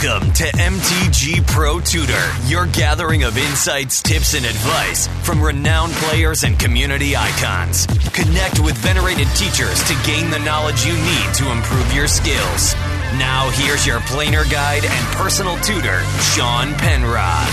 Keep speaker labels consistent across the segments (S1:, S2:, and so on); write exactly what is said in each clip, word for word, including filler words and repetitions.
S1: Welcome to M T G Pro Tutor, your gathering of insights, tips, and advice from renowned players and community icons. Connect with venerated teachers to gain the knowledge you need to improve your skills. Now here's your planer guide and personal tutor, Sean Penrod.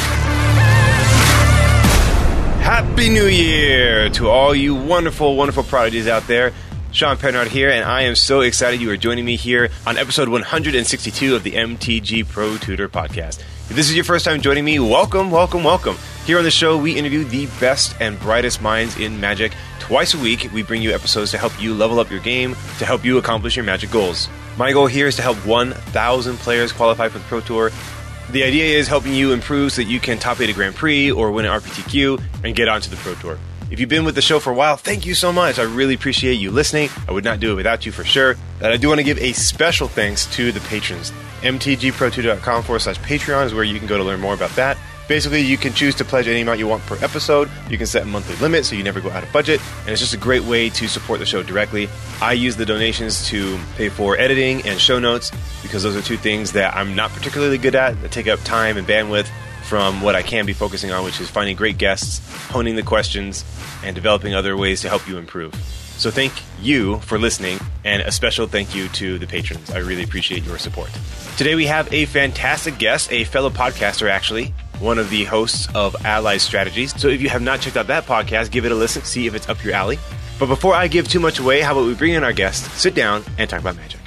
S2: Happy New Year to all you wonderful, wonderful prodigies out there. Sean Penrod here, and I am so excited you are joining me here on episode one hundred sixty-two of the M T G Pro Tutor podcast. If this is your first time joining me, welcome, welcome, welcome. Here on the show, we interview the best and brightest minds in Magic. Twice a week, we bring you episodes to help you level up your game, to help you accomplish your Magic goals. My goal here is to help one thousand players qualify for the Pro Tour. The idea is helping you improve so that you can top eight a Grand Prix or win an R P T Q and get onto the Pro Tour. If you've been with the show for a while, thank you so much. I really appreciate you listening. I would not do it without you for sure. And I do want to give a special thanks to the patrons. mtgprotutor.com forward slash Patreon is where you can go to learn more about that. Basically, you can choose to pledge any amount you want per episode. You can set a monthly limit so you never go out of budget. And it's just a great way to support the show directly. I use the donations to pay for editing and show notes because those are two things that I'm not particularly good at, that take up time and bandwidth from what I can be focusing on, which is finding great guests, honing the questions, and developing other ways to help you improve. So thank you for listening, and a special thank you to the patrons. I really appreciate your support. Today we have a fantastic guest, a fellow podcaster actually, one of the hosts of Allied Strategies. So if you have not checked out that podcast, give it a listen, see if it's up your alley. But before I give too much away, how about we bring in our guest, sit down, and talk about Magic.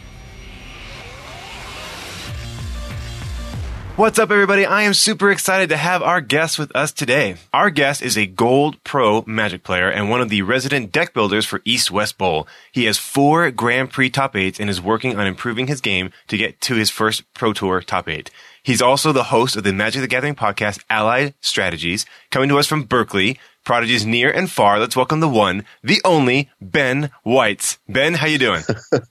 S2: What's up, everybody? I am super excited to have our guest with us today. Our guest is a Gold Pro Magic player and one of the resident deck builders for East-West Bowl. He has four Grand Prix top eights and is working on improving his game to get to his first Pro Tour top eight. He's also the host of the Magic the Gathering podcast, Allied Strategies, coming to us from Berkeley, prodigies near and far. Let's welcome the one, the only, Ben Weitz. Ben, how you doing?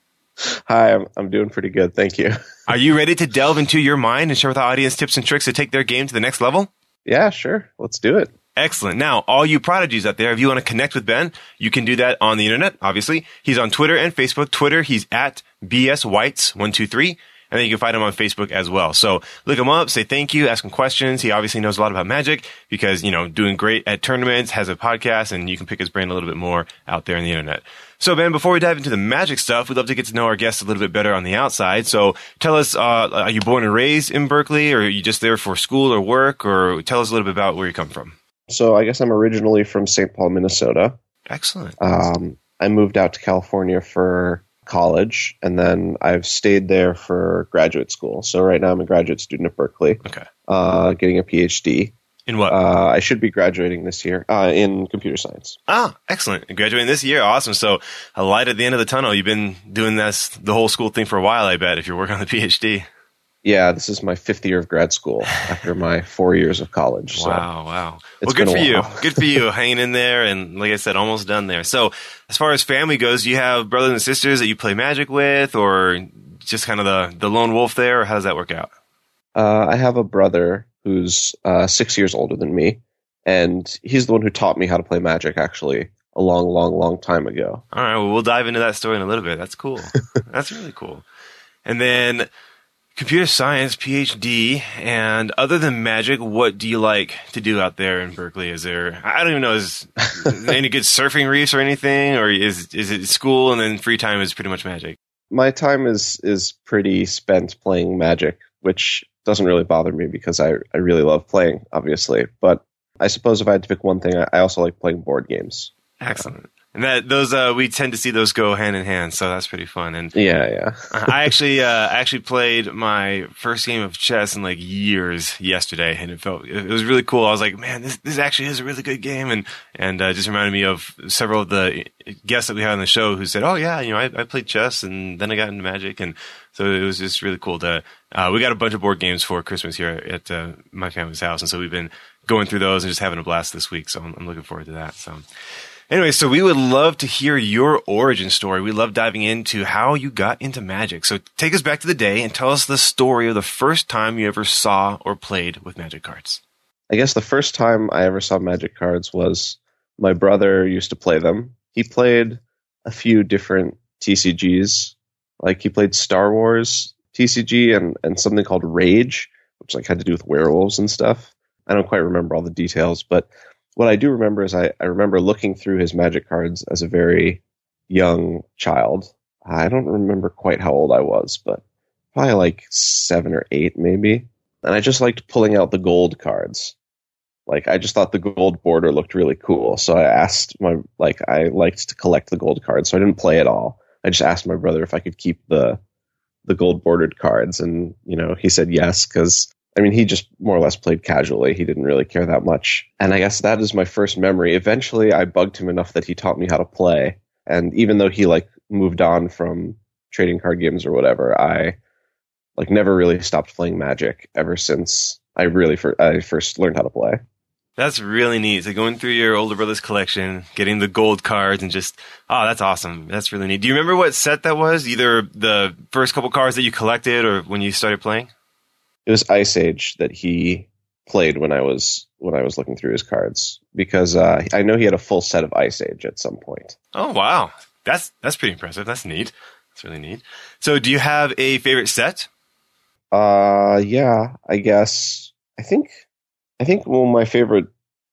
S3: Hi, I'm I'm doing pretty good, thank you.
S2: Are you ready to delve into your mind and share with the audience tips and tricks to take their game to the next level?
S3: Yeah, sure. Let's do it.
S2: Excellent. Now, all you prodigies out there, if you want to connect with Ben, you can do that on the internet, obviously. He's on Twitter and Facebook. Twitter, he's at B S Weitz one two three. And then you can find him on Facebook as well. So look him up, say thank you, ask him questions. He obviously knows a lot about Magic because, you know, doing great at tournaments, has a podcast, and you can pick his brain a little bit more out there on the internet. So, Ben, before we dive into the Magic stuff, we'd love to get to know our guests a little bit better on the outside. So tell us, uh, are you born and raised in Berkeley, or are you just there for school or work, or tell us a little bit about where you come from?
S3: So I guess I'm originally from Saint Paul, Minnesota.
S2: Excellent.
S3: Um, I moved out to California for college, and then I've stayed there for graduate school. So right now I'm a graduate student at Berkeley.
S2: Okay.
S3: Uh, getting a P H D.
S2: In what?
S3: Uh, I should be graduating this year uh, in computer science.
S2: Ah, excellent. Graduating this year. Awesome. So a light at the end of the tunnel. You've been doing this, the whole school thing for a while, I bet, if you're working on the P H D. Yeah,
S3: this is my fifth year of grad school after my four years of college. So
S2: wow, wow. Well, good for you. Good for you, hanging in there, and like I said, almost done there. So as far as family goes, do you have brothers and sisters that you play Magic with, or just kind of the, the lone wolf there, or how does that work out?
S3: Uh, I have a brother who's uh, six years older than me, and he's the one who taught me how to play Magic, actually, a long, long, long time ago.
S2: All right, well, we'll dive into that story in a little bit. That's cool. That's really cool. And then computer science, P H D, and other than Magic, what do you like to do out there in Berkeley? Is there, I don't even know, is there any good surfing reefs or anything, or is is it school and then free time is pretty much Magic?
S3: My time is is pretty spent playing Magic, which doesn't really bother me because I, I really love playing, obviously. But I suppose if I had to pick one thing, I also like playing board games.
S2: Excellent. And that those uh, we tend to see those go hand in hand, so that's pretty fun. And
S3: yeah, yeah.
S2: I actually uh, actually played my first game of chess in like years yesterday, and it felt it was really cool. I was like, man, this this actually is a really good game, and and uh, just reminded me of several of the guests that we had on the show who said, oh yeah, you know, I, I played chess, and then I got into Magic, and so it was just really cool to. Uh, we got a bunch of board games for Christmas here at uh, my family's house, and so we've been going through those and just having a blast this week. So I'm, I'm looking forward to that. So. Anyway, so we would love to hear your origin story. We love diving into how you got into Magic. So take us back to the day and tell us the story of the first time you ever saw or played with Magic cards.
S3: I guess the first time I ever saw Magic cards was my brother used to play them. He played a few different T C Gs. Like he played Star Wars T C G and, and something called Rage, which like had to do with werewolves and stuff. I don't quite remember all the details, but what I do remember is I, I remember looking through his Magic cards as a very young child. I don't remember quite how old I was, but probably like seven or eight maybe. And I just liked pulling out the gold cards. Like, I just thought the gold border looked really cool. So I asked my, like, I liked to collect the gold cards. So I didn't play at all. I just asked my brother if I could keep the, the gold bordered cards. And, you know, he said yes, because, I mean, he just more or less played casually. He didn't really care that much. And I guess that is my first memory. Eventually, I bugged him enough that he taught me how to play. And even though he, like, moved on from trading card games or whatever, I, like, never really stopped playing Magic ever since I really fir- I first learned how to play.
S2: That's really neat. So going through your older brother's collection, getting the gold cards, and just, oh, that's awesome. That's really neat. Do you remember what set that was? Either the first couple cards that you collected or when you started playing?
S3: It was Ice Age that he played when I was when I was looking through his cards, because uh, I know he had a full set of Ice Age at some point.
S2: Oh, wow. That's that's pretty impressive. That's neat. That's really neat. So do you have a favorite set?
S3: Uh, yeah, I guess. I think... I think well, my favorite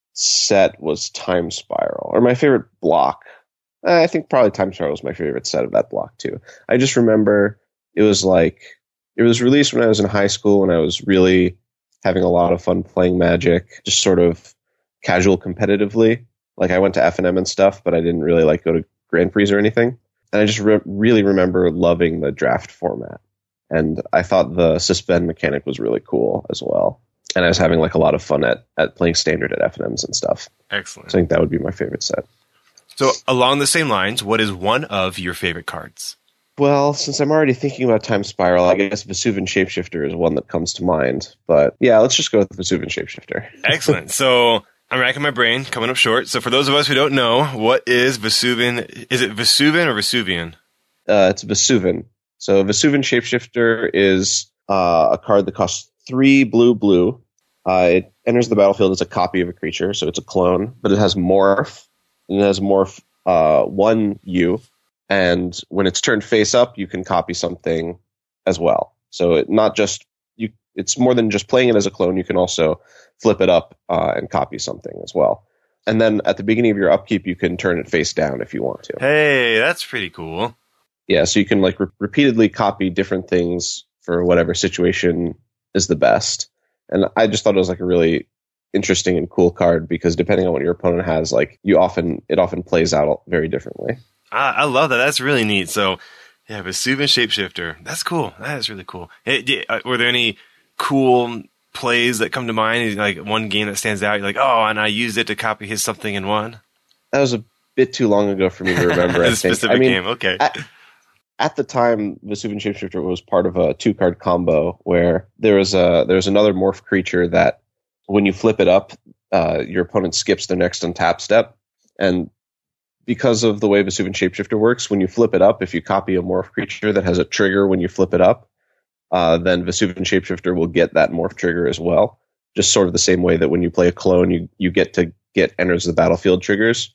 S3: set was Time Spiral, or my favorite block. I think probably Time Spiral was my favorite set of that block too. I just remember it was like, it was released when I was in high school, when I was really having a lot of fun playing Magic, just sort of casual competitively. Like, I went to F N M and stuff, but I didn't really like go to Grand Prix or anything. And I just re- really remember loving the draft format. And I thought the suspend mechanic was really cool as well. And I was having like a lot of fun at, at playing Standard at F N Ms and stuff.
S2: Excellent.
S3: So I think that would be my favorite set.
S2: So along the same lines, what is one of your favorite cards?
S3: Well, since I'm already thinking about Time Spiral, I guess Vesuvian Shapeshifter is one that comes to mind. But yeah, let's just go with Vesuvian Shapeshifter.
S2: Excellent. So I'm racking my brain, coming up short. So for those of us who don't know, what is Vesuvian? Is it Vesuvian or Vesuvian?
S3: Uh, it's Vesuvian. So Vesuvian Shapeshifter is uh, a card that costs three blue blue. Uh, it enters the battlefield as a copy of a creature, so it's a clone, but it has morph, and it has morph uh, one U, and when it's turned face up, you can copy something as well. So it not just you, it's more than just playing it as a clone. You can also flip it up uh, and copy something as well. And then at the beginning of your upkeep, you can turn it face down if you want to.
S2: Hey, that's pretty cool.
S3: Yeah, so you can like re- repeatedly copy different things for whatever situation is the best. And I just thought it was like a really interesting and cool card, because depending on what your opponent has, like you often it often plays out very differently.
S2: I, I love that. That's really neat. So yeah, Vesuvian Shapeshifter. That's cool. That is really cool. Hey, did, uh, were there any cool plays that come to mind? Like one game that stands out? You're like, oh, and I used it to copy his something in one.
S3: That was a bit too long ago for me to remember.
S2: A
S3: I think.
S2: specific
S3: I mean,
S2: game. Okay.
S3: I, At the time, Vesuvian Shapeshifter was part of a two-card combo where there was a there was another morph creature that, when you flip it up, uh, your opponent skips their next untap step. And because of the way Vesuvian Shapeshifter works, when you flip it up, if you copy a morph creature that has a trigger when you flip it up, uh, then Vesuvian Shapeshifter will get that morph trigger as well. Just sort of the same way that when you play a clone, you, you get to get enters the battlefield triggers.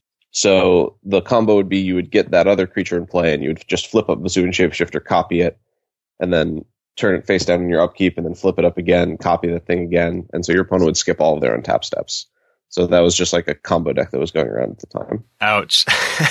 S3: So the combo would be you would get that other creature in play, and you would just flip up Vesuvian Shapeshifter, copy it, and then turn it face down in your upkeep, and then flip it up again, copy the thing again. And so your opponent would skip all of their untap steps. So that was just like a combo deck that was going around at the time.
S2: Ouch.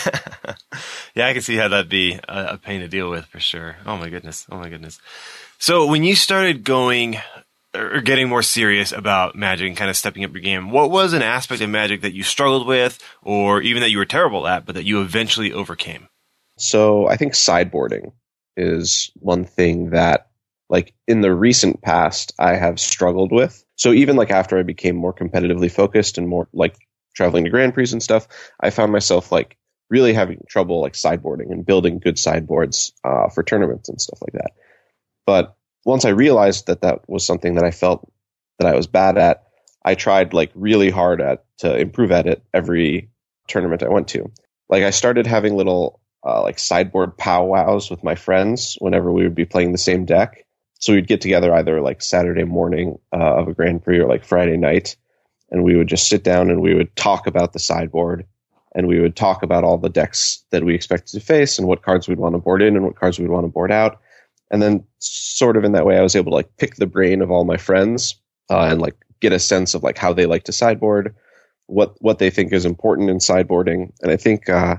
S2: Yeah, I can see how that'd be a, a pain to deal with for sure. Oh my goodness. Oh my goodness. So when you started going or getting more serious about Magic and kind of stepping up your game, what was an aspect of Magic that you struggled with, or even that you were terrible at, but that you eventually overcame?
S3: So I think sideboarding is one thing that, like, in the recent past, I have struggled with. So even like after I became more competitively focused and more like traveling to Grand Prix and stuff, I found myself like really having trouble like sideboarding and building good sideboards uh, for tournaments and stuff like that. But once I realized that that was something that I felt that I was bad at, I tried like really hard at to improve at it every tournament I went to. Like I started having little uh, like sideboard powwows with my friends whenever we would be playing the same deck. So we'd get together either like Saturday morning uh, of a Grand Prix or like Friday night, and we would just sit down and we would talk about the sideboard, and we would talk about all the decks that we expected to face and what cards we'd want to board in and what cards we'd want to board out. And then sort of in that way, I was able to like pick the brain of all my friends uh, and like get a sense of like how they like to sideboard, what what they think is important in sideboarding. And I think uh,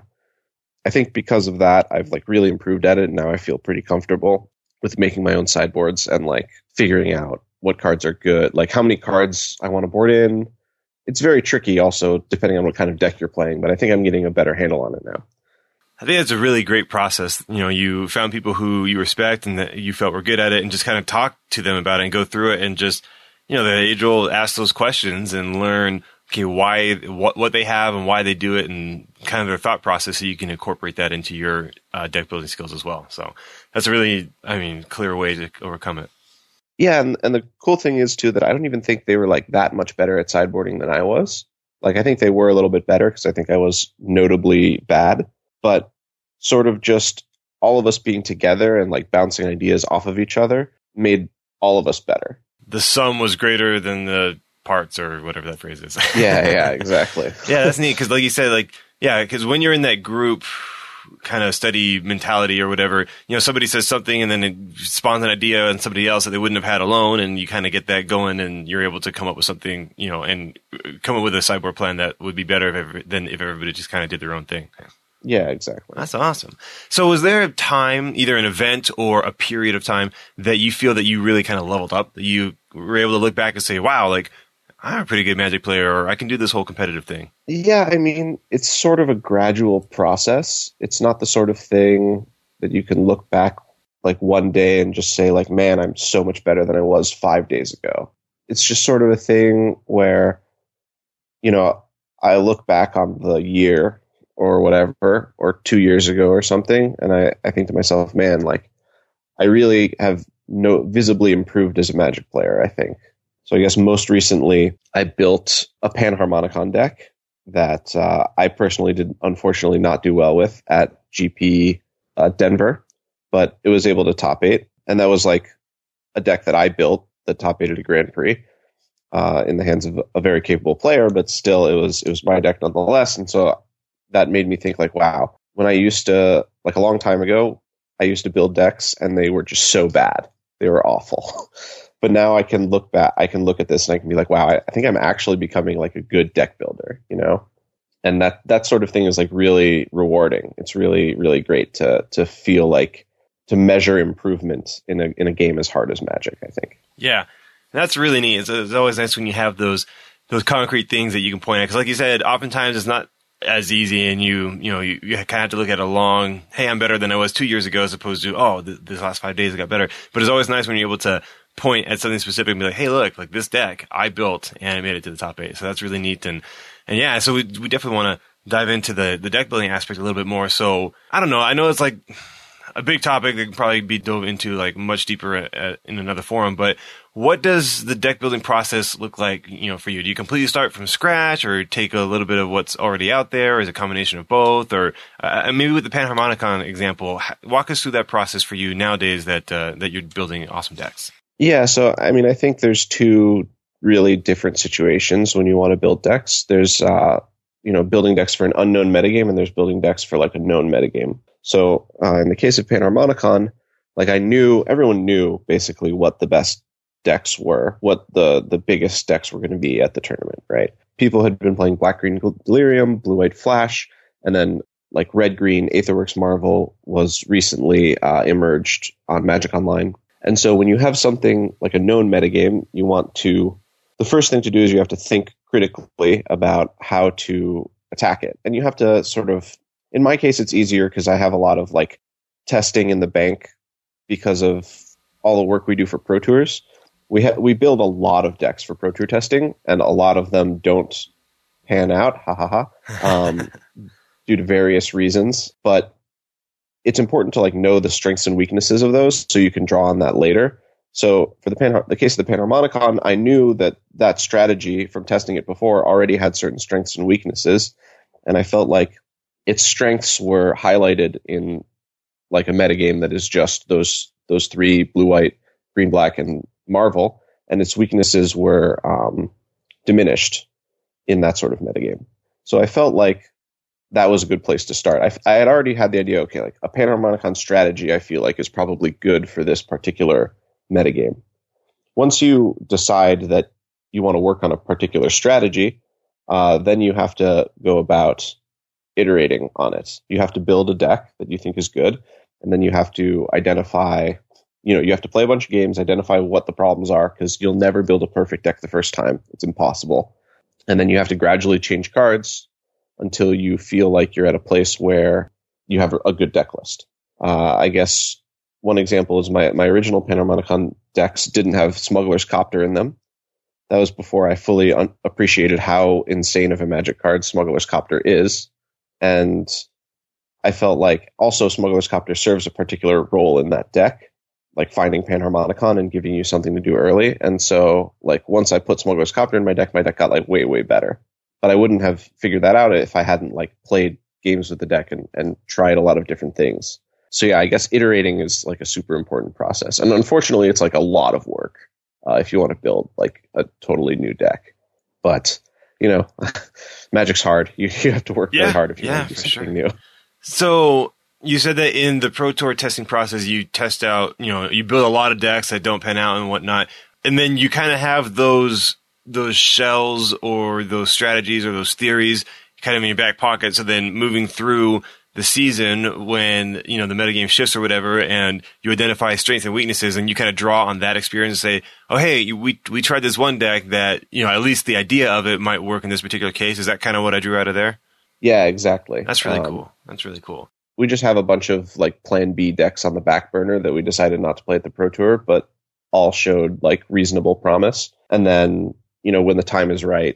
S3: I think because of that, I've like really improved at it. And now I feel pretty comfortable with making my own sideboards and like figuring out what cards are good, like how many cards I want to board in. It's very tricky also, depending on what kind of deck you're playing, but I think I'm getting a better handle on it now.
S2: I think it's a really great process. You know, you found people who you respect and that you felt were good at it and just kind of talk to them about it and go through it and just, you know, the age old ask those questions and learn, okay, why, what, what they have and why they do it and kind of their thought process so you can incorporate that into your uh, deck building skills as well. So that's a really, I mean, clear way to overcome it.
S3: Yeah, and, and the cool thing is, too, that I don't even think they were like that much better at sideboarding than I was. Like, I think they were a little bit better because I think I was notably bad. But sort of just all of us being together and like bouncing ideas off of each other made all of us better.
S2: The sum was greater than the parts or whatever that phrase is.
S3: yeah, yeah, exactly.
S2: Yeah, that's neat because like you said, like, yeah, because when you're in that group kind of study mentality or whatever, you know, somebody says something and then it spawns an idea and somebody else that they wouldn't have had alone, and you kind of get that going and you're able to come up with something, you know, and come up with a sideboard plan that would be better if every, than if everybody just kind of did their own thing.
S3: Yeah, exactly.
S2: That's awesome. So was there a time, either an event or a period of time, that you feel that you really kind of leveled up, that you were able to look back and say, wow, like, I'm a pretty good Magic player, or I can do this whole competitive thing?
S3: Yeah, I mean, it's sort of a gradual process. It's not the sort of thing that you can look back like one day and just say like, man, I'm so much better than I was five days ago. It's just sort of a thing where, you know, I look back on the year or whatever, or two years ago or something, and I, I think to myself, man, like, I really have no visibly improved as a Magic player, I think. So I guess most recently, I built a Panharmonicon deck that uh, I personally did unfortunately not do well with at G P uh, Denver, but it was able to top eight. And that was like a deck that I built that top eight at a Grand Prix uh, in the hands of a very capable player, but still it was it was my deck nonetheless. And so that made me think like, wow, when I used to, like a long time ago, I used to build decks and they were just so bad. They were awful. But now I can look back, I can look at this and I can be like, wow, I, I think I'm actually becoming like a good deck builder, you know? And that, that sort of thing is like really rewarding. It's really, really great to, to feel like, to measure improvement in a, in a game as hard as Magic, I think.
S2: Yeah. That's really neat. It's, it's always nice when you have those, those concrete things that you can point at. Cause like you said, oftentimes it's not as easy, and you, you know, you, you kind of have to look at a long, hey, I'm better than I was two years ago, as opposed to, oh, th- this last five days I got better. But it's always nice when you're able to point at something specific and be like, hey, look, like this deck I built and I made it to the top eight. So that's really neat. And, and yeah, so we, we definitely want to dive into the, the deck building aspect a little bit more. So I don't know. I know it's like a big topic that can probably be dove into like much deeper at, at, in another forum, but what does the deck building process look like, you know, for you? Do you completely start from scratch, or take a little bit of what's already out there, or is it a combination of both? Or uh, maybe with the Panharmonicon example, walk us through that process for you nowadays that uh, that you're building awesome decks.
S3: Yeah, so I mean, I think there's two really different situations when you want to build decks. There's uh, you know, building decks for an unknown metagame, and there's building decks for like a known metagame. So uh, in the case of Panharmonicon, like I knew, everyone knew basically what the best decks were, what the, the biggest decks were going to be at the tournament, right? People had been playing Black Green Delirium, Blue White Flash, and then like Red Green Aetherworks Marvel was recently uh, emerged on Magic Online. And so when you have something like a known metagame, you want to, the first thing to do is you have to think critically about how to attack it. And you have to sort of, in my case, it's easier because I have a lot of like testing in the bank because of all the work we do for Pro Tours. We ha- we build a lot of decks for Pro Tour testing, and a lot of them don't pan out, ha ha ha, um, due to various reasons. But it's important to like know the strengths and weaknesses of those so you can draw on that later. So for the Pan- the case of the Panharmonicon, I knew that that strategy from testing it before already had certain strengths and weaknesses, and I felt like its strengths were highlighted in like a metagame that is just those those three, blue, white, green, black, and Marvel, and its weaknesses were um, diminished in that sort of metagame. So I felt like that was a good place to start. I, I had already had the idea, okay, like a Panharmonicon strategy, I feel like is probably good for this particular metagame. Once you decide that you want to work on a particular strategy, uh, then you have to go about iterating on it. You have to build a deck that you think is good, and then you have to identify, you know, you have to play a bunch of games, identify what the problems are, because you'll never build a perfect deck the first time. It's impossible. And then you have to gradually change cards until you feel like you're at a place where you have a good deck list. Uh, I guess one example is my, my original Panharmonicon decks didn't have Smuggler's Copter in them. That was before I fully un- appreciated how insane of a Magic card Smuggler's Copter is. And I felt like also Smuggler's Copter serves a particular role in that deck, like finding Panharmonicon and giving you something to do early. And so, like, once I put Smuggler's Copter in my deck, my deck got, like, way, way better. But I wouldn't have figured that out if I hadn't, like, played games with the deck and, and tried a lot of different things. So, yeah, I guess iterating is, like, a super important process. And unfortunately, it's, like, a lot of work uh, if you want to build, like, a totally new deck. But, you know, Magic's hard. You, you have to work
S2: yeah,
S3: very hard if you
S2: yeah,
S3: want to do something
S2: sure.
S3: new.
S2: So you said that in the Pro Tour testing process, you test out, you know, you build a lot of decks that don't pan out and whatnot. And then you kind of have those those shells or those strategies or those theories kind of in your back pocket. So then moving through the season when, you know, the metagame shifts or whatever, and you identify strengths and weaknesses, and you kind of draw on that experience and say, oh, hey, we we tried this one deck that, you know, at least the idea of it might work in this particular case. Is that kind of what I drew out of there?
S3: Yeah, exactly.
S2: That's really
S3: um,
S2: cool. That's really cool.
S3: We just have a bunch of like plan B decks on the back burner that we decided not to play at the Pro Tour, but all showed like reasonable promise. And then, you know, when the time is right,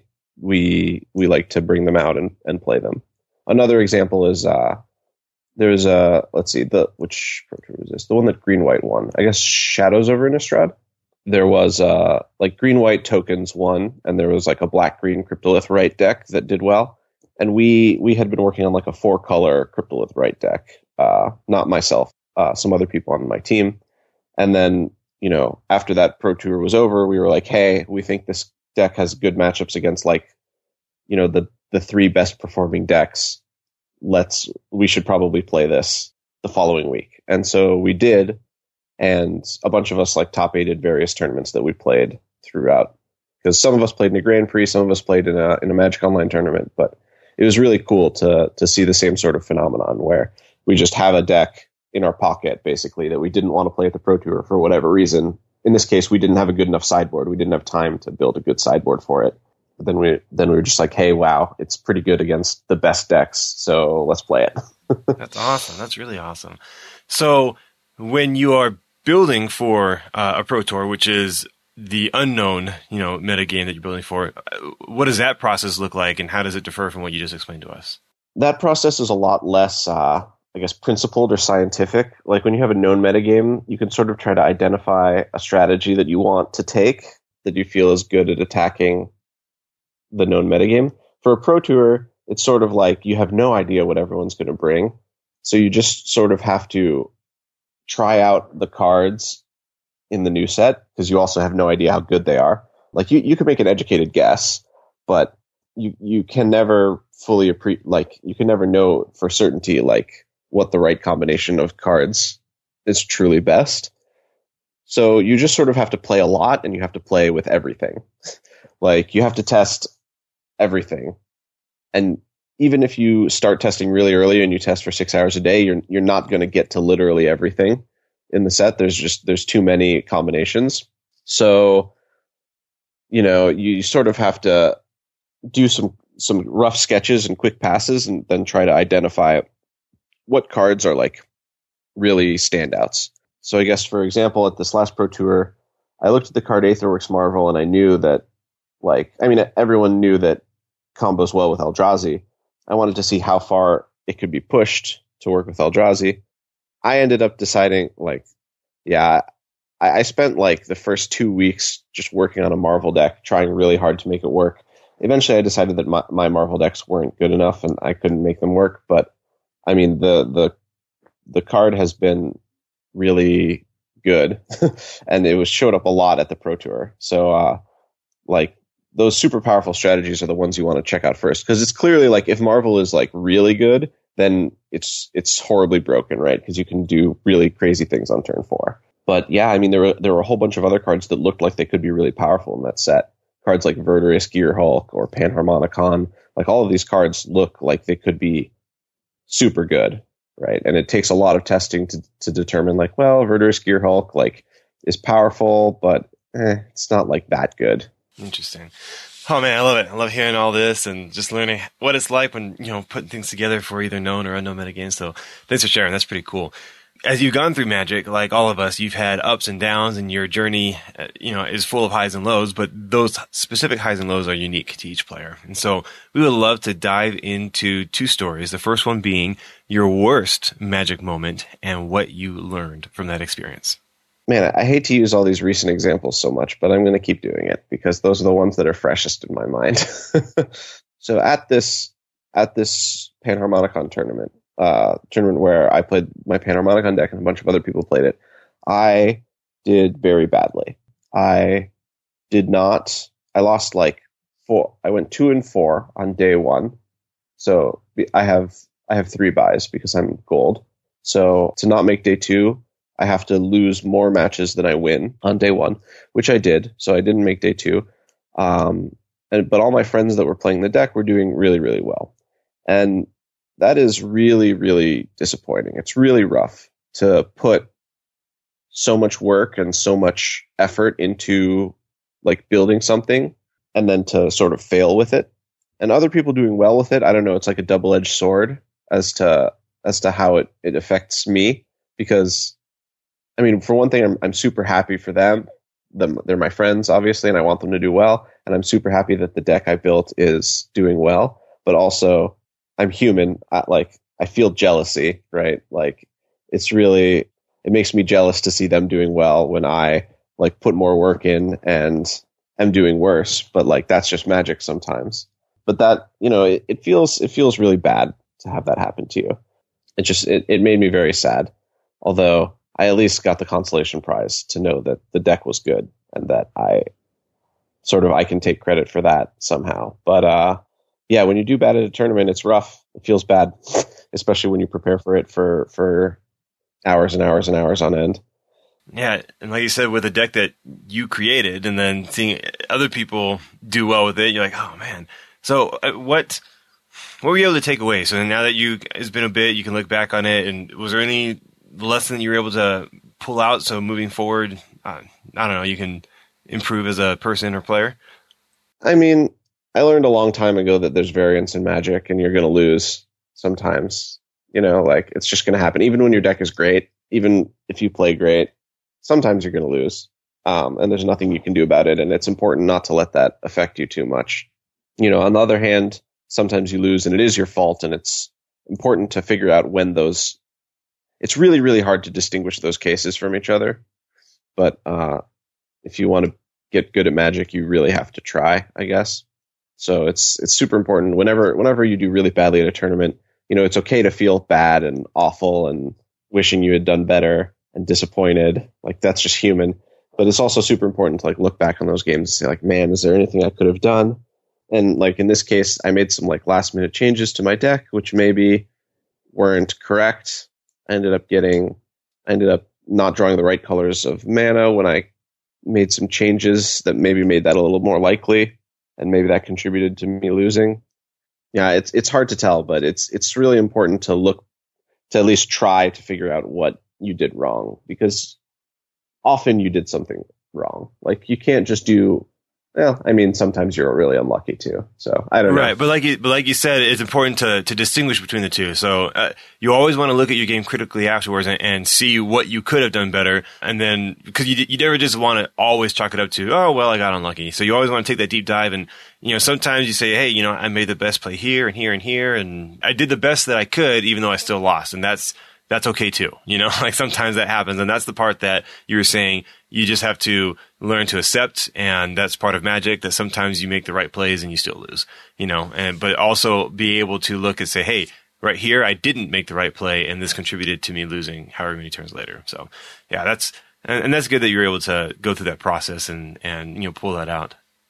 S3: we we like to bring them out and, and play them. Another example is uh, there's a, let's see, the which Pro Tour is this? The one that Green White won. I guess Shadows over Innistrad. There was uh, like Green White tokens won, and there was like a Black Green Cryptolith Right deck that did well. And we we had been working on like a four color Cryptolith Right deck. Uh, not myself, uh, some other people on my team. And then, you know, after that Pro Tour was over, we were like, hey, we think this deck has good matchups against like, you know, the the three best performing decks. Let's we should probably play this the following week. And so we did, and a bunch of us like top eighted various tournaments that we played throughout. Because some of us played in a Grand Prix, some of us played in a in a Magic Online tournament, but it was really cool to to see the same sort of phenomenon where we just have a deck in our pocket, basically, that we didn't want to play at the Pro Tour for whatever reason. In this case, we didn't have a good enough sideboard. We didn't have time to build a good sideboard for it. But then we then we were just like, hey, wow, it's pretty good against the best decks, so let's play it.
S2: That's awesome. That's really awesome. So when you are building for uh, a Pro Tour, which is the unknown, you know, metagame that you're building for, what does that process look like, and how does it differ from what you just explained to us?
S3: That process is a lot less, uh, I guess, principled or scientific. Like when you have a known metagame, you can sort of try to identify a strategy that you want to take that you feel is good at attacking the known metagame. For a Pro Tour, it's sort of like you have no idea what everyone's going to bring. So you just sort of have to try out the cards in the new set, because you also have no idea how good they are. Like you, you can make an educated guess, but you, you can never fully appre- like you can never know for certainty like what the right combination of cards is truly best. So you just sort of have to play a lot, and you have to play with everything. Like you have to test everything. And even if you start testing really early and you test for six hours a day, you're you're not going to get to literally everything in the set. There's just there's too many combinations. So, you know, you sort of have to do some some rough sketches and quick passes, and then try to identify what cards are like really standouts. So I guess, for example, at this last Pro Tour, I looked at the card Aetherworks Marvel, and I knew that, like, I mean, everyone knew that combos well with Eldrazi. I wanted to see how far it could be pushed to work with Eldrazi. I ended up deciding, like, yeah, I, I spent like the first two weeks just working on a Marvel deck, trying really hard to make it work. Eventually, I decided that my, my Marvel decks weren't good enough, and I couldn't make them work. But I mean, the the the card has been really good, and it was showed up a lot at the Pro Tour. So, uh, like those super powerful strategies are the ones you want to check out first, because it's clearly like if Marvel is like really good, then it's it's horribly broken, right? Because you can do really crazy things on turn four. But yeah, I mean, there were there were a whole bunch of other cards that looked like they could be really powerful in that set. Cards like Verdurous Gearhulk or Panharmonicon, like all of these cards look like they could be super good, right? And it takes a lot of testing to to determine, like, well, Verdurous Gearhulk like is powerful, but eh, it's not like that good.
S2: Interesting. Oh man, I love it. I love hearing all this and just learning what it's like when, you know, putting things together for either known or unknown metagames. So thanks for sharing. That's pretty cool. As you've gone through Magic, like all of us, you've had ups and downs, and your journey, uh, you know, is full of highs and lows, but those specific highs and lows are unique to each player. And so we would love to dive into two stories. The first one being your worst Magic moment and what you learned from that experience.
S3: Man, I hate to use all these recent examples so much, but I'm going to keep doing it because those are the ones that are freshest in my mind. So at this, at this Panharmonicon tournament, Uh, tournament where I played my Panharmonicon deck and a bunch of other people played it, I did very badly. I did not, I lost like four, I went two and four on day one. So I have, I have three buys because I'm gold. So to not make day two, I have to lose more matches than I win on day one, which I did. So I didn't make day two. Um, and, but all my friends that were playing the deck were doing really, really well. And that is really, really disappointing. It's really rough to put so much work and so much effort into like building something and then to sort of fail with it. And other people doing well with it, I don't know, it's like a double-edged sword as to as to how it, it affects me. Because, I mean, for one thing, I'm, I'm super happy for them. them. They're my friends, obviously, and I want them to do well. And I'm super happy that the deck I built is doing well. But also, I'm human. I, like I feel jealousy, right? Like it's really, it makes me jealous to see them doing well when I like put more work in and am doing worse. But like, that's just Magic sometimes. But that, you know, it, it feels, it feels really bad to have that happen to you. It just, it, it made me very sad. Although I at least got the consolation prize to know that the deck was good and that I sort of, I can take credit for that somehow. But, uh, yeah, when you do bad at a tournament, it's rough. It feels bad, especially when you prepare for it for, for hours and hours and hours on end.
S2: Yeah, and like you said, with a deck that you created and then seeing other people do well with it, you're like, oh, man. So uh, what what were you able to take away? So now that you it's been a bit, you can look back on it, and was there any lesson you were able to pull out so moving forward, uh, I don't know, you can improve as a person or player?
S3: I mean, I learned a long time ago that there's variance in Magic and you're going to lose sometimes. You know, like it's just going to happen. Even when your deck is great, even if you play great, sometimes you're going to lose. Um, and there's nothing you can do about it. And it's important not to let that affect you too much. You know, on the other hand, sometimes you lose and it is your fault. And it's important to figure out when those, it's really, really hard to distinguish those cases from each other. But uh, if you want to get good at Magic, you really have to try, I guess. So it's it's super important. Whenever whenever you do really badly at a tournament, you know, it's okay to feel bad and awful and wishing you had done better and disappointed. Like that's just human. But it's also super important to like look back on those games and say like, man, is there anything I could have done? And like in this case, I made some like last minute changes to my deck, which maybe weren't correct. I ended up getting, I ended up not drawing the right colors of mana when I made some changes that maybe made that a little more likely. And maybe that contributed to me losing. Yeah, it's it's hard to tell, but it's it's really important to look, to at least try to figure out what you did wrong, because often you did something wrong. Like you can't just do, well, I mean, sometimes you're really unlucky too. So I don't know.
S2: Right, but like you, but like you said, it's important to, to distinguish between the two. So uh, you always want to look at your game critically afterwards and, and see what you could have done better. And then, because you you never just want to always chalk it up to, oh, well, I got unlucky. So you always want to take that deep dive. And, you know, sometimes you say, hey, you know, I made the best play here and here and here. And I did the best that I could, even though I still lost. And that's, that's okay too. You know, like sometimes that happens. And that's the part that you were saying you just have to learn to accept. And that's part of Magic, that sometimes you make the right plays and you still lose, you know, and, but also be able to look and say, hey, right here, I didn't make the right play and this contributed to me losing however many turns later. So yeah, that's, and, and that's good that you're able to go through that process and, and, you know, pull that out.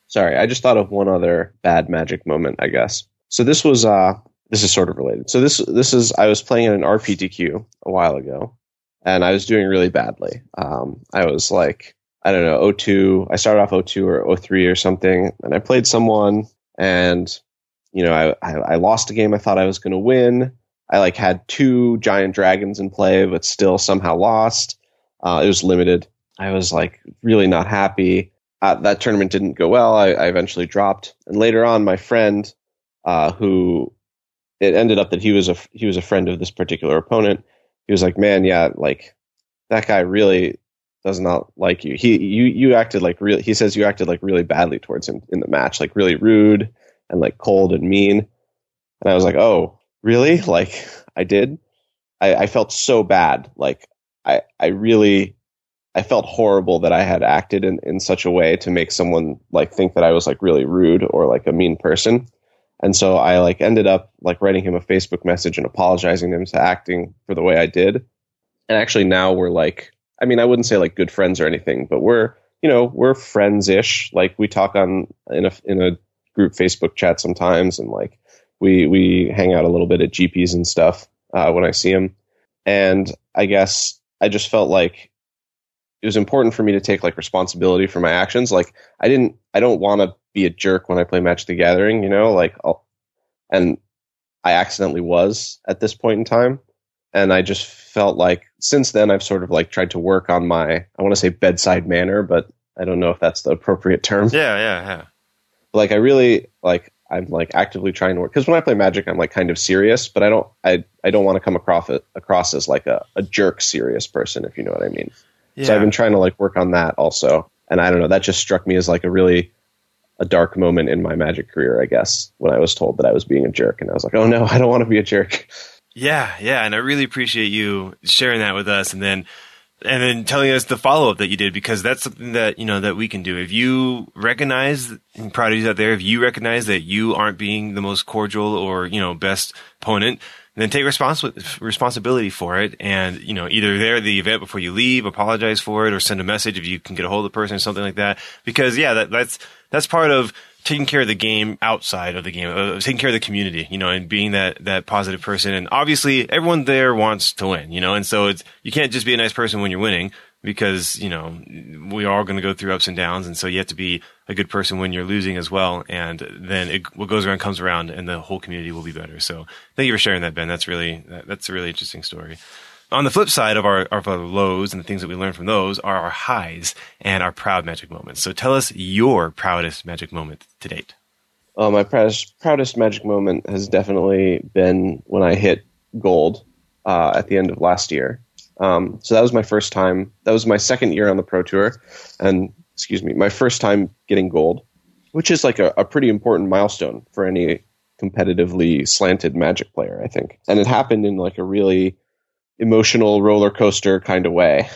S3: sorry, I just thought of one other bad Magic moment, I guess. So this was, uh, this is sort of related. So this, this is, I was playing in an R P T Q a while ago, and I was doing really badly. Um, I was like, I don't know, oh two, I started off oh two or oh three or something, and I played someone, and, you know, I, I, I lost a game I thought I was going to win. I like had two giant dragons in play, but still somehow lost. Uh, it was limited. I was like really not happy. Uh, that tournament didn't go well. I, I eventually dropped. And later on, my friend, uh, who it ended up that he was a he was a friend of this particular opponent. He was like, "Man, yeah, like that guy really does not like you. He you you acted like really. He says you acted like really badly towards him in the match, like really rude and like cold and mean." And I was like, "Oh, really? Like I did? I, I felt so bad. Like I I really." I felt horrible that I had acted in, in such a way to make someone like think that I was like really rude or like a mean person. And so I like ended up like writing him a Facebook message and apologizing to him for acting for the way I did. And actually now we're like, I mean, I wouldn't say like good friends or anything, but we're, you know, we're friends-ish. Like we talk on in a, in a group Facebook chat sometimes. And like we, we hang out a little bit at G Ps and stuff uh, when I see him. And I guess I just felt like, it was important for me to take like responsibility for my actions. Like I didn't, I don't want to be a jerk when I play Magic the Gathering, you know, like, I'll, and I accidentally was at this point in time. And I just felt like since then I've sort of like tried to work on my, I want to say bedside manner, but I don't know if that's the appropriate term.
S2: Yeah, yeah, yeah.
S3: Like I really like, I'm like actively trying to work. Cause when I play Magic, I'm like kind of serious, but I don't, I, I don't want to come across it across as like a, a jerk serious person, if you know what I mean. Yeah. So I've been trying to like work on that also. And I don't know, that just struck me as like a really a dark moment in my Magic career, I guess, when I was told that I was being a jerk. And I was like, oh no, I don't want to be a jerk.
S2: Yeah, yeah. And I really appreciate you sharing that with us and then and then telling us the follow-up that you did, because that's something that, you know, that we can do. If you recognize, and prodigies out there, if you recognize that you aren't being the most cordial or, you know, best opponent, then take respons- responsibility for it, and, you know, either there at the event before you leave, apologize for it, or send a message if you can get a hold of the person or something like that. Because yeah, that, that's that's part of taking care of the game outside of the game, uh, taking care of the community, you know, and being that that positive person. And obviously, everyone there wants to win, you know, and so it's you can't just be a nice person when you're winning, because, you know, we are going to go through ups and downs, and so you have to be a good person when you're losing as well, and then it, what goes around comes around, and the whole community will be better. So thank you for sharing that, Ben. That's really that, that's a really interesting story. On the flip side of our, of our lows and the things that we learn from those are our highs and our proud Magic moments. So tell us your proudest Magic moment to date.
S3: Oh, my proudest, proudest Magic moment has definitely been when I hit gold uh, at the end of last year. Um, so that was my first time. That was my second year on the Pro Tour, and excuse me, my first time getting gold, which is like a, a pretty important milestone for any competitively slanted Magic player, I think. And it happened in like a really emotional roller coaster kind of way.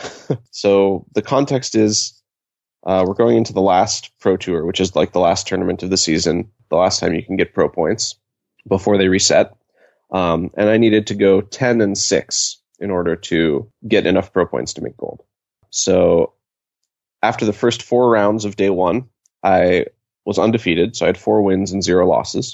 S3: So the context is uh, we're going into the last Pro Tour, which is like the last tournament of the season, the last time you can get pro points before they reset. Um, and I needed to go ten and six in order to get enough pro points to make gold. So after the first four rounds of day one, I was undefeated. So I had four wins and zero losses.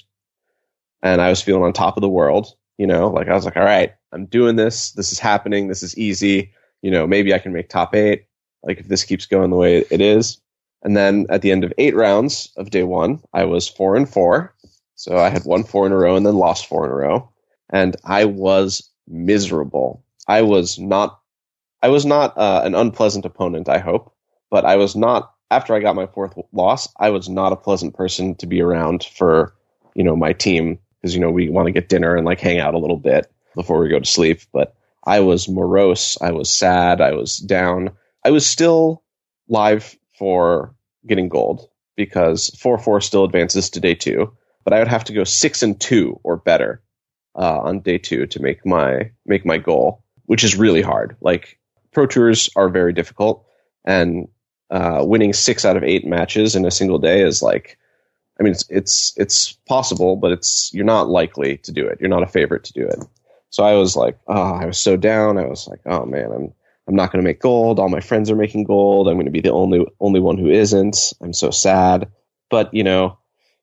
S3: And I was feeling on top of the world. You know, like I was like, all right, I'm doing this. This is happening. This is easy. You know, maybe I can make top eight. Like if this keeps going the way it is. And then at the end of eight rounds of day one, I was four and four. So I had won four in a row and then lost four in a row. And I was miserable. I was not, I was not uh, an unpleasant opponent, I hope, but I was not, after I got my fourth loss, I was not a pleasant person to be around for, you know, my team, because, you know, we want to get dinner and like hang out a little bit before we go to sleep. But I was morose. I was sad. I was down. I was still live for getting gold because four four still advances to day two, but I would have to go six and two or better uh, on day two to make my, make my goal, which is really hard. Like Pro Tours are very difficult, and uh, winning six out of eight matches in a single day is like, I mean, it's, it's, it's possible, but it's, you're not likely to do it. You're not a favorite to do it. So I was like, oh, I was so down. I was like, oh man, I'm, I'm not going to make gold. All my friends are making gold. I'm going to be the only, only one who isn't. I'm so sad. but you know,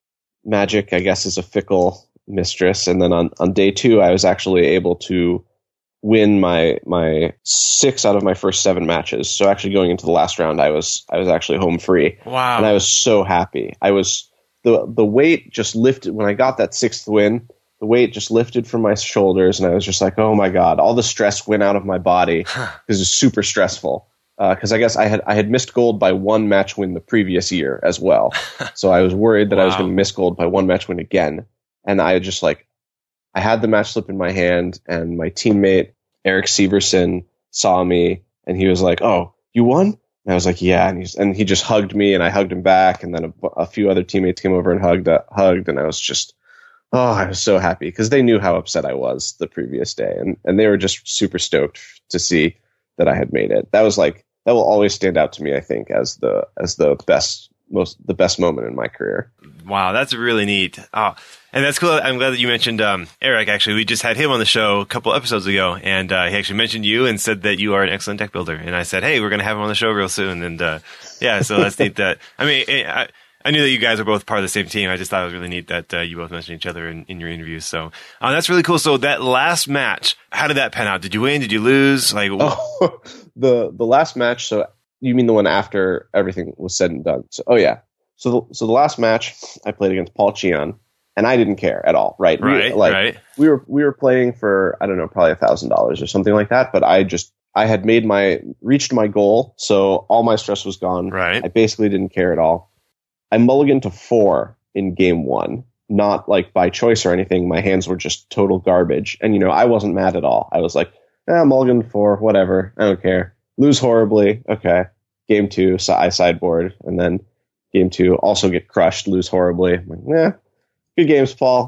S3: Magic, I guess, is a fickle mistress. And then on, on day two, I was actually able to win my my six out of my first seven matches. So actually going into the last round, I was I was actually home free.
S2: Wow.
S3: And I was so happy. I was the the weight just lifted when I got that sixth win. The weight just lifted from my shoulders, and I was just like, oh my God, all the stress went out of my body because it was super stressful. Because uh, I guess I had I had missed gold by one match win the previous year as well. So I was worried that wow. I was going to miss gold by one match win again. And I just like, I had the match slip in my hand, and my teammate, Eric Severson, saw me, and he was like, oh, you won? And I was like, yeah. And, he's, and he just hugged me, and I hugged him back. And then a, a few other teammates came over and hugged, uh, hugged. And I was just, oh, I was so happy because they knew how upset I was the previous day. And, and they were just super stoked to see that I had made it. That was like, that will always stand out to me, I think, as the, as the best, most, the best moment in my career.
S2: Wow. That's really neat. Oh, and that's cool. I'm glad that you mentioned um, Eric. Actually, we just had him on the show a couple episodes ago, and uh, he actually mentioned you and said that you are an excellent deck builder. And I said, hey, we're going to have him on the show real soon. And uh, yeah, so that's neat. That I mean, I, I knew that you guys are both part of the same team. I just thought it was really neat that uh, you both mentioned each other in, in your interviews. So uh, that's really cool. So that last match, how did that pan out? Did you win? Did you lose? Like
S3: oh, the the last match. So you mean the one after everything was said and done? So oh yeah. So the, so the last match I played against Paul Cheon. And I didn't care at all, right?
S2: Right,
S3: we, like,
S2: right.
S3: We were we were playing for I don't know, probably a thousand dollars or something like that. But I just I had made my reached my goal, so all my stress was gone.
S2: Right.
S3: I basically didn't care at all. I mulliganed to four in game one, not like by choice or anything. My hands were just total garbage, and you know I wasn't mad at all. I was like, eh, mulligan to four, whatever. I don't care. Lose horribly, okay. Game two, so I sideboard, and then game two also get crushed, lose horribly. I'm like, nah. Good games, Paul.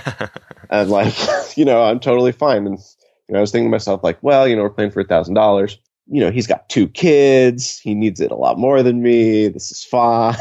S3: And like, you know, I'm totally fine. And you know, I was thinking to myself, like, well, you know, we're playing for a thousand dollars. You know, he's got two kids. He needs it a lot more than me. This is fine.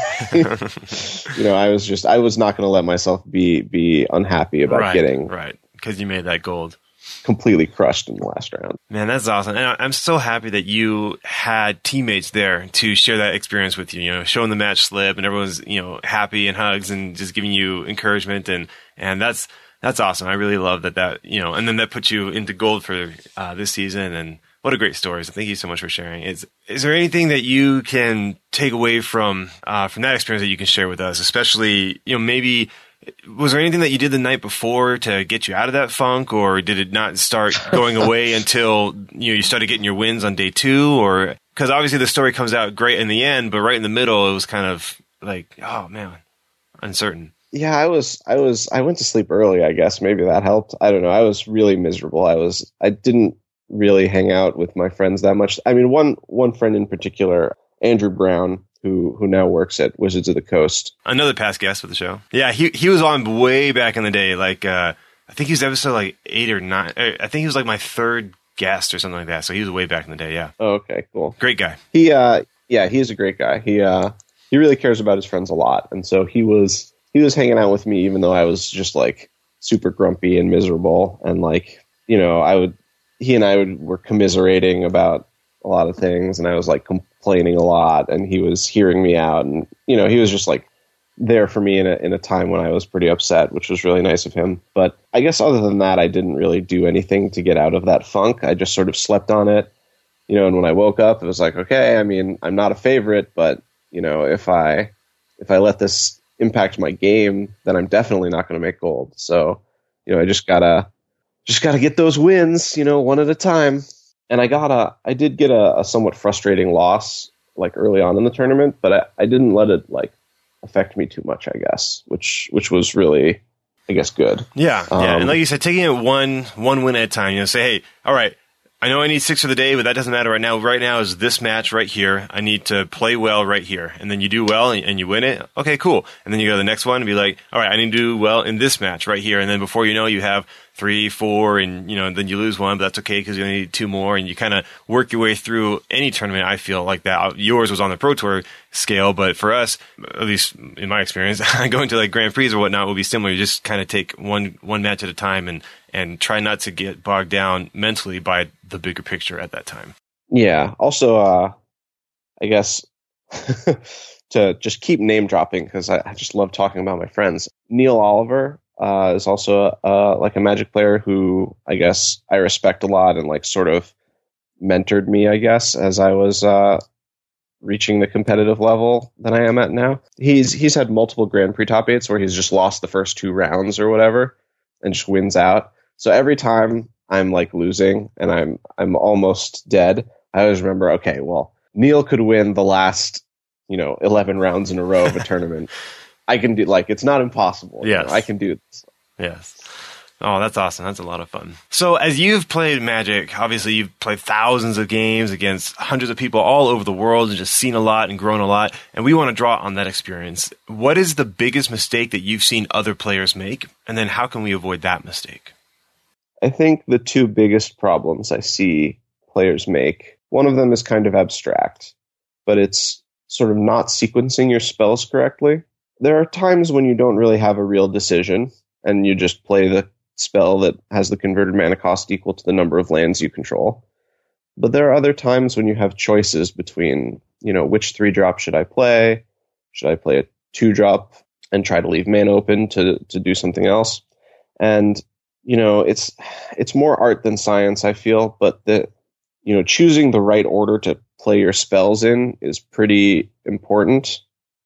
S3: You know, I was just, I was not going to let myself be be unhappy about
S2: right,
S3: getting
S2: right because you made that gold.
S3: Completely crushed in the last round.
S2: Man, that's awesome. And I'm so happy that you had teammates there to share that experience with you, you know, showing the match slip and everyone's, you know, happy and hugs and just giving you encouragement. And, and that's, that's awesome. I really love that, that, you know, and then that puts you into gold for uh, this season. And what a great story. So thank you so much for sharing. Is, is there anything that you can take away from, uh, from that experience that you can share with us, especially, you know, maybe, was there anything that you did the night before to get you out of that funk, or did it not start going away until you know you started getting your wins on day two? Or because obviously the story comes out great in the end, but right in the middle it was kind of like, oh man, uncertain.
S3: Yeah, I was, I was, I went to sleep early. I guess maybe that helped. I don't know. I was really miserable. I was, I didn't really hang out with my friends that much. I mean, one one friend in particular, Andrew Brown, who who now works at Wizards of the Coast.
S2: Another past guest for the show. Yeah, he he was on way back in the day. Like, uh, I think he was episode like eight or nine. I think he was like my third guest or something like that. So he was way back in the day, yeah.
S3: Oh, okay, cool.
S2: Great guy.
S3: He, uh, yeah, he is a great guy. He uh, he really cares about his friends a lot. And so he was he was hanging out with me even though I was just like super grumpy and miserable. And like, you know, I would, he and I would, were commiserating about a lot of things, and I was like complaining a lot, and he was hearing me out, and you know, he was just like there for me in a in a time when I was pretty upset, which was really nice of him. But I guess other than that, I didn't really do anything to get out of that funk. I just sort of slept on it, you know, and when I woke up, it was like, okay, I mean, I'm not a favorite, but you know, if I if I let this impact my game, then I'm definitely not going to make gold. So, you know, I just gotta just gotta get those wins, you know, one at a time. And I got a, I did get a, a somewhat frustrating loss like early on in the tournament, but I, I didn't let it like affect me too much, I guess, which which was really, I guess, good.
S2: Yeah,
S3: um,
S2: yeah. And like you said, taking it one one win at a time. You know, say, hey, all right, I know I need six for the day, but that doesn't matter right now. Right now is this match right here. I need to play well right here. And then you do well and, and you win it. Okay, cool. And then you go to the next one and be like, all right, I need to do well in this match right here. And then before you know, you have three, four, and you know, then you lose one, but that's okay because you only need two more. And you kind of work your way through any tournament. I feel like that. Yours was on the Pro Tour scale, but for us, at least in my experience, going to like Grand Prix or whatnot will be similar. You just kind of take one one match at a time and and try not to get bogged down mentally by the bigger picture at that time.
S3: Yeah. Also, uh, I guess to just keep name dropping because I, I just love talking about my friends. Neil Oliver uh, is also uh, like a Magic player who I guess I respect a lot and like sort of mentored me, I guess, as I was uh, reaching the competitive level that I am at now. He's he's had multiple Grand Prix top eights where he's just lost the first two rounds or whatever and just wins out. So every time I'm like losing and I'm I'm almost dead, I always remember, okay, well, Neil could win the last, you know, eleven rounds in a row of a tournament. I can do, like, it's not impossible.
S2: Yes.
S3: You know, I can do this.
S2: Yes. Oh, that's awesome. That's a lot of fun. So as you've played Magic, obviously you've played thousands of games against hundreds of people all over the world and just seen a lot and grown a lot. And we want to draw on that experience. What is the biggest mistake that you've seen other players make? And then how can we avoid that mistake?
S3: I think the two biggest problems I see players make, one of them is kind of abstract, but it's sort of not sequencing your spells correctly. There are times when you don't really have a real decision and you just play the spell that has the converted mana cost equal to the number of lands you control. But there are other times when you have choices between, you know, which three drop should I play? Should I play a two drop and try to leave mana open to to do something else? And, you know, it's it's more art than science, I feel, but the you know, choosing the right order to play your spells in is pretty important.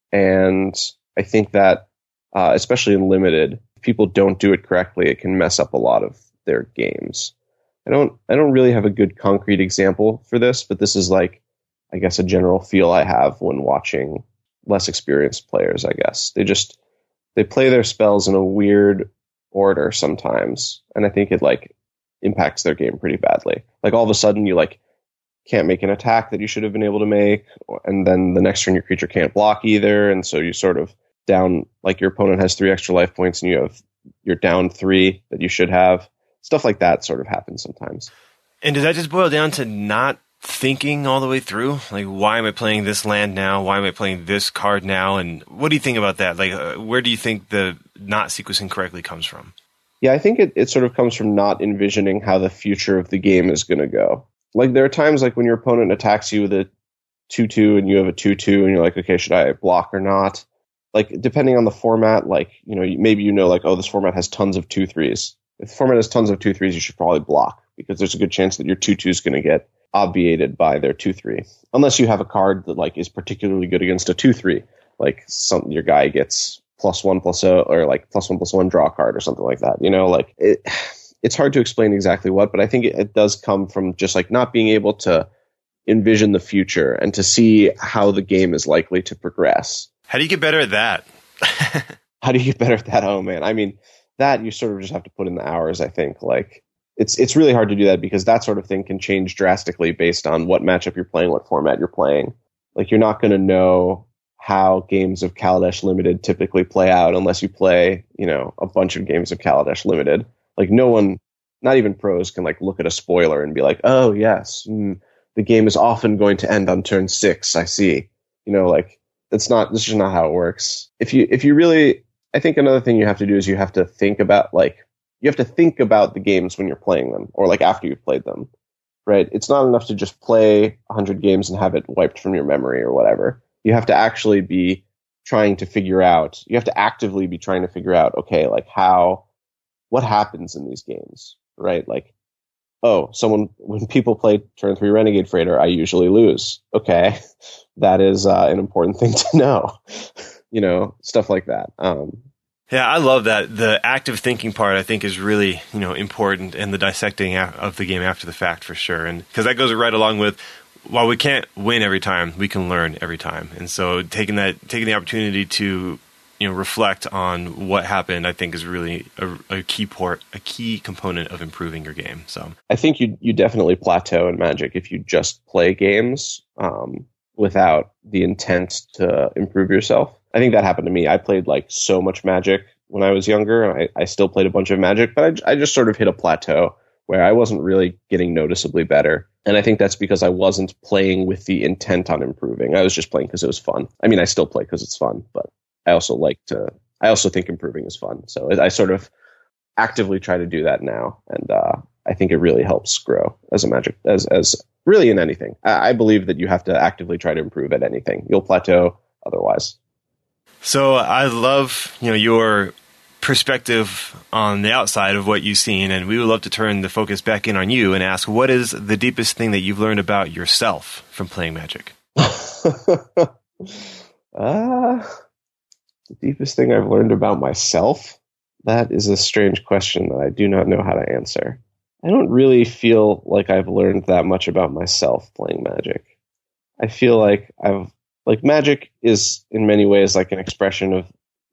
S3: And I think that, uh, especially in limited, if people don't do it correctly, it can mess up a lot of their games. I don't, I don't really have a good concrete example for this, but this is like, I guess, a general feel I have when watching less experienced players, I guess. They just, they play their spells in a weird order sometimes. And I think it like impacts their game pretty badly. Like all of a sudden you like can't make an attack that you should have been able to make. And then the next turn your creature can't block either. And so you sort of down, like your opponent has three extra life points and you have, you're down three that you should have. Stuff like that sort of happens sometimes.
S2: And does that just boil down to not thinking all the way through? Like, why am I playing this land now? Why am I playing this card now? And what do you think about that? Like, uh, where do you think the not sequencing correctly comes from?
S3: Yeah, I think it, it sort of comes from not envisioning how the future of the game is going to go. Like, there are times like when your opponent attacks you with a two two and you have a two two and you're like, okay, should I block or not? Like, depending on the format, like, you know, maybe you know, like, oh, this format has tons of two threes. If the format has tons of two threes, you should probably block because there's a good chance that your two two is going to get obviated by their two three. Unless you have a card that, like, is particularly good against a two three. Like, some your guy gets plus one plus o, or like plus one plus one draw card or something like that. You know, like, it, it's hard to explain exactly what, but I think it, it does come from just, like, not being able to envision the future and to see how the game is likely to progress.
S2: How do you get better at that?
S3: How do you get better at that? Oh, man. I mean, that you sort of just have to put in the hours, I think. Like, it's it's really hard to do that because that sort of thing can change drastically based on what matchup you're playing, what format you're playing. Like, you're not going to know how games of Kaladesh Limited typically play out unless you play, you know, a bunch of games of Kaladesh Limited. Like, no one, not even pros, can, like, look at a spoiler and be like, oh, yes, mm, the game is often going to end on turn six, I see. You know, like, that's not, this is not how it works. If you, if you really, I think another thing you have to do is you have to think about, like, you have to think about the games when you're playing them, or like after you've played them, right? It's not enough to just play one hundred games and have it wiped from your memory or whatever. You have to actually be trying to figure out, you have to actively be trying to figure out, okay, like how, what happens in these games, right? Like, oh, someone, when people play turn three Renegade Freighter, I usually lose. Okay, that is uh, an important thing to know, you know, stuff like that. Um,
S2: Yeah, I love that. The active thinking part, I think, is really, you know, important, and the dissecting of the game after the fact, for sure. And because that goes right along with, while we can't win every time, we can learn every time. And so taking that, taking the opportunity to, you know, reflect on what happened, I think, is really a, a key port, a key component of improving your game. So
S3: I think you you definitely plateau in Magic if you just play games um, without the intent to improve yourself. I think that happened to me. I played like so much Magic when I was younger. I, I still played a bunch of Magic, but I, I just sort of hit a plateau where I wasn't really getting noticeably better. And I think that's because I wasn't playing with the intent on improving. I was just playing because it was fun. I mean, I still play because it's fun, but I also like to, I also think improving is fun. So I sort of actively try to do that now. And uh, I think it really helps grow as a Magic, as, as really in anything. I, I believe that you have to actively try to improve at anything. You'll plateau otherwise.
S2: So I love, you know, your perspective on the outside of what you've seen, and we would love to turn the focus back in on you and ask, what is the deepest thing that you've learned about yourself from playing Magic?
S3: uh, the deepest thing I've learned about myself? That is a strange question that I do not know how to answer. I don't really feel like I've learned that much about myself playing Magic. I feel like I've like Magic is in many ways like an expression of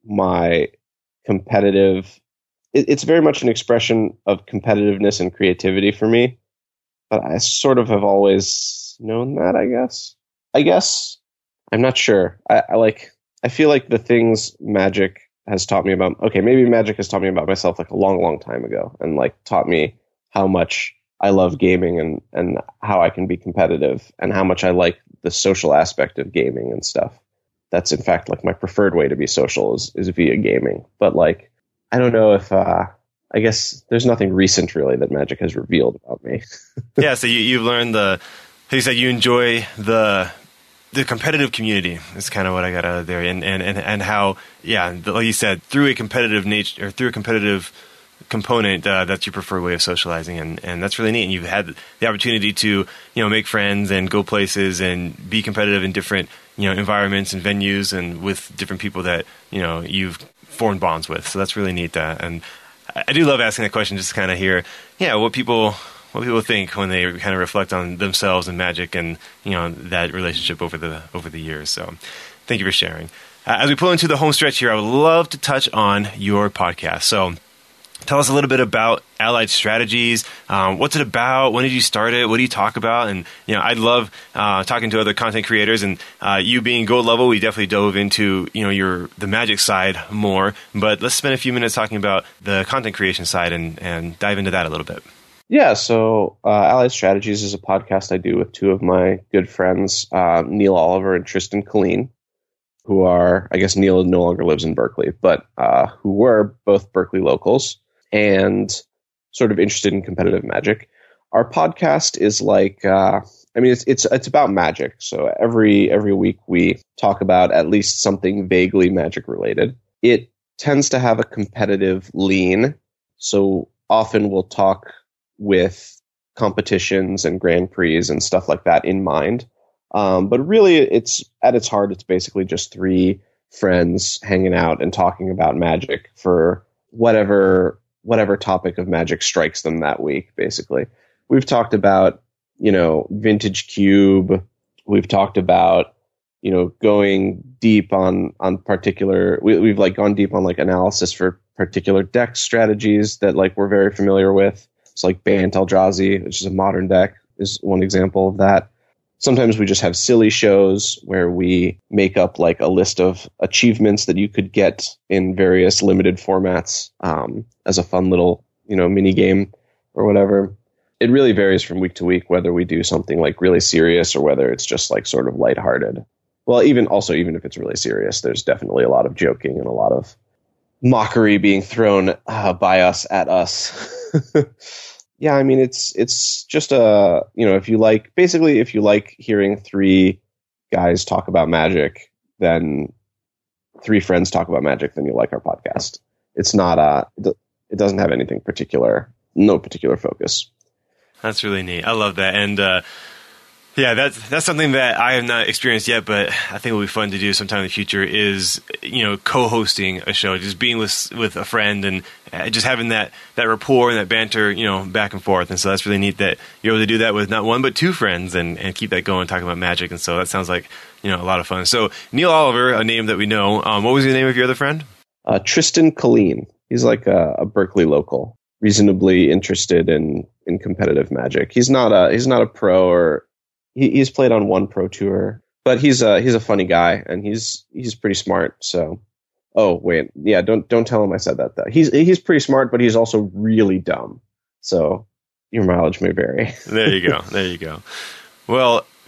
S3: my competitive. It, it's very much an expression of competitiveness and creativity for me. But I sort of have always known that, I guess. I guess I'm not sure. I, I like. I feel like the things Magic has taught me about. Okay, maybe Magic has taught me about myself like a long, long time ago, and like taught me how much I love gaming and, and how I can be competitive and how much I like the social aspect of gaming and stuff. That's in fact like my preferred way to be social is, is via gaming. But like, I don't know if, uh, I guess there's nothing recent really that Magic has revealed about me.
S2: Yeah. So you, you've learned the, you said you enjoy the, the competitive community is kind of what I got out of there. And, and, and, and how, yeah, like you said, through a competitive nature or through a competitive component, uh, that's your preferred way of socializing, and, and that's really neat. And you've had the opportunity to, you know, make friends and go places and be competitive in different, you know, environments and venues and with different people that, you know, you've formed bonds with. So that's really neat. Uh, and I do love asking that question just to kind of hear, yeah, what people what people think when they kind of reflect on themselves and Magic and, you know, that relationship over the over the years. So thank you for sharing. Uh, as we pull into the home stretch here, I would love to touch on your podcast. So tell us a little bit about Allied Strategies. Um, what's it about? When did you start it? What do you talk about? And, you know, I love uh, talking to other content creators. And uh, you being gold level, we definitely dove into, you know, your the Magic side more. But let's spend a few minutes talking about the content creation side and, and dive into that a little bit.
S3: Yeah, so uh, Allied Strategies is a podcast I do with two of my good friends, uh, Neil Oliver and Tristan Colleen, who are, I guess Neil no longer lives in Berkeley, but uh, who were both Berkeley locals and sort of interested in competitive Magic. Our podcast is like, uh, I mean, it's it's it's about Magic. So every every week we talk about at least something vaguely Magic related. It tends to have a competitive lean. So often we'll talk with competitions and Grand Prix and stuff like that in mind. Um, but really, it's at its heart, it's basically just three friends hanging out and talking about Magic for whatever whatever topic of Magic strikes them that week, basically. We've talked about, you know, Vintage Cube. We've talked about, you know, going deep on, on particular, we, we've like gone deep on like analysis for particular deck strategies that like we're very familiar with. It's like Bant Eldrazi, which is a modern deck, is one example of that. Sometimes we just have silly shows where we make up like a list of achievements that you could get in various limited formats um, as a fun little, you know, mini game or whatever. It really varies from week to week whether we do something like really serious or whether it's just like sort of lighthearted. Well, even also, even if it's really serious, there's definitely a lot of joking and a lot of mockery being thrown uh, by us at us. Yeah, I mean, it's it's just a, you know, if you like, basically, if you like hearing three guys talk about Magic, then three friends talk about Magic, then you like our podcast. It's not, uh, it doesn't have anything particular, no particular focus.
S2: That's really neat. I love that. And, uh, yeah, that's that's something that I have not experienced yet, but I think will be fun to do sometime in the future is, you know, co-hosting a show, just being with with a friend and just having that, that rapport and that banter, you know, back and forth. And so that's really neat that you're able to do that with not one but two friends and, and keep that going, talking about Magic. And so that sounds like, you know, a lot of fun. So Neil Oliver, a name that we know. Um, what was the name of your other friend?
S3: Uh, Tristan Colleen. He's like a, a Berkeley local, reasonably interested in, in competitive Magic. He's not a he's not a pro or He, he's played on one pro tour, but he's a he's a funny guy and he's he's pretty smart. So, oh wait, yeah, don't don't tell him I said that though. He's he's pretty smart, but he's also really dumb. So your mileage may vary.
S2: There you go. There you go. Well,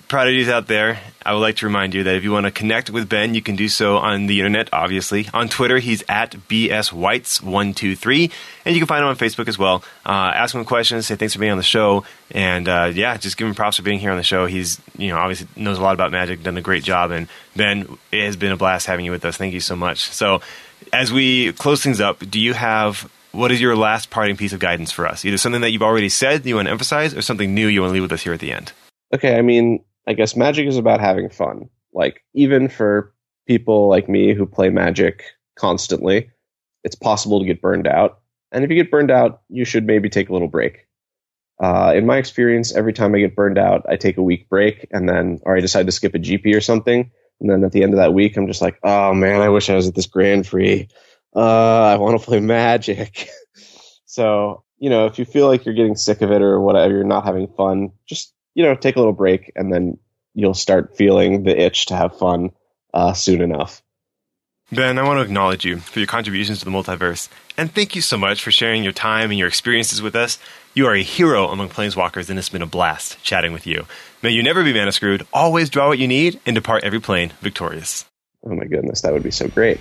S2: Prodigies out there, I would like to remind you that if you want to connect with Ben, you can do so on the internet, obviously. On Twitter, he's at B S Whites one two three, and you can find him on Facebook as well. Uh, ask him questions, say thanks for being on the show, and uh, yeah, just give him props for being here on the show. He's, you know, obviously knows a lot about Magic, done a great job, and Ben, it has been a blast having you with us. Thank you so much. So, as we close things up, do you have, what is your last parting piece of guidance for us? Either something that you've already said that you want to emphasize, or something new you want to leave with us here at the end?
S3: Okay, I mean, I guess Magic is about having fun. Like, even for people like me who play Magic constantly, it's possible to get burned out. And if you get burned out, you should maybe take a little break. Uh, in my experience, every time I get burned out, I take a week break, and then, or I decide to skip a G P or something. And then at the end of that week, I'm just like, oh man, I wish I was at this Grand Prix. Uh, I want to play Magic. So, you know, if you feel like you're getting sick of it or whatever, you're not having fun, just, you know, take a little break, and then you'll start feeling the itch to have fun uh, soon enough.
S2: Ben, I want to acknowledge you for your contributions to the multiverse, and thank you so much for sharing your time and your experiences with us. You are a hero among Planeswalkers, and it's been a blast chatting with you. May you never be mana screwed, always draw what you need, and depart every plane victorious.
S3: Oh my goodness, that would be so great.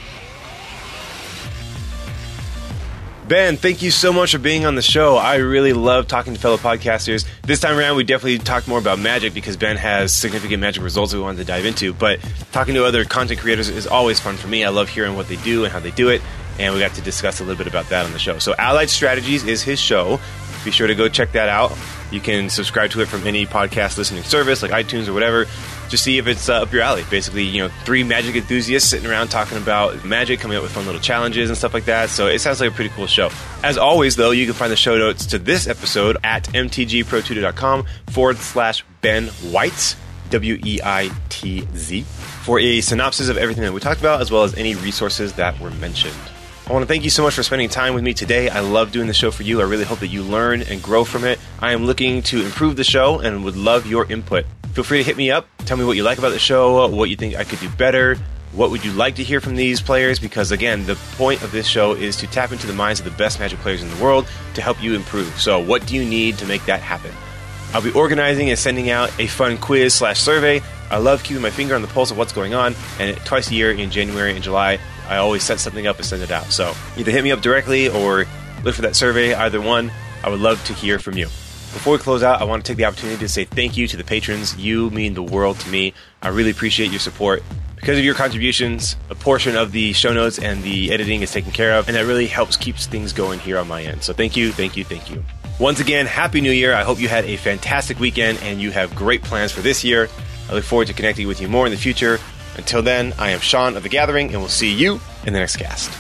S2: Ben, thank you so much for being on the show. I really love talking to fellow podcasters. This time around, we definitely talked more about Magic because Ben has significant Magic results that we wanted to dive into. But talking to other content creators is always fun for me. I love hearing what they do and how they do it. And we got to discuss a little bit about that on the show. So Allied Strategies is his show. Be sure to go check that out. You can subscribe to it from any podcast listening service like iTunes or whatever. Just see if it's uh, up your alley. Basically, you know, three Magic enthusiasts sitting around talking about Magic, coming up with fun little challenges and stuff like that. So it sounds like a pretty cool show. As always, though, you can find the show notes to this episode at mtgprotutor.com forward slash Ben White, W E I T Z, for a synopsis of everything that we talked about, as well as any resources that were mentioned. I want to thank you so much for spending time with me today. I love doing the show for you. I really hope that you learn and grow from it. I am looking to improve the show and would love your input. Feel free to hit me up. Tell me what you like about the show, what you think I could do better, what would you like to hear from these players, because again, the point of this show is to tap into the minds of the best Magic players in the world to help you improve. So what do you need to make that happen? I'll be organizing and sending out a fun quiz slash survey. I love keeping my finger on the pulse of what's going on, and twice a year in January and July, I always set something up and send it out. So either hit me up directly or look for that survey, either one. I would love to hear from you. Before we close out, I want to take the opportunity to say thank you to the patrons. You mean the world to me. I really appreciate your support. Because of your contributions, a portion of the show notes and the editing is taken care of, and that really helps keeps things going here on my end. So thank you, thank you, thank you. Once again, Happy New Year. I hope you had a fantastic weekend and you have great plans for this year. I look forward to connecting with you more in the future. Until then, I am Sean of The Gathering, and we'll see you in the next cast.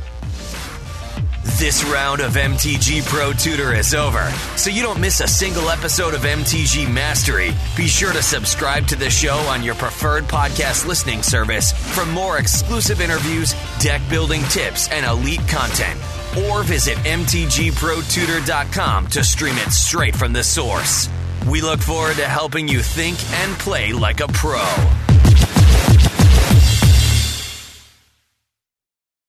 S1: This round of M T G Pro Tutor is over, so you don't miss a single episode of M T G Mastery. Be sure to subscribe to the show on your preferred podcast listening service for more exclusive interviews, deck building tips, and elite content. Or visit m t g pro tutor dot com to stream it straight from the source. We look forward to helping you think and play like a pro.